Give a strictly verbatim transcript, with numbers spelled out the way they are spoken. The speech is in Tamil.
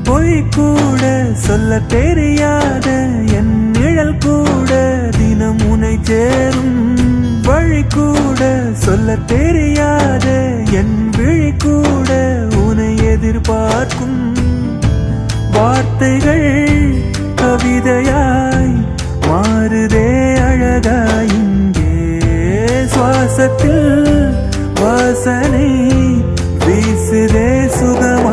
பொய் கூட சொல்ல தெரியாத என் நிழல் கூட தினம் உனை சேரும். வழி கூட சொல்ல தெரியாத என் விழி கூட உனை எதிர்பார்க்கும். வார்த்தைகள் கவிதையாய் மாறுதே அழகாய் இங்கே. சுவாசத்தில் வாசனை வீசுதே சுகம்.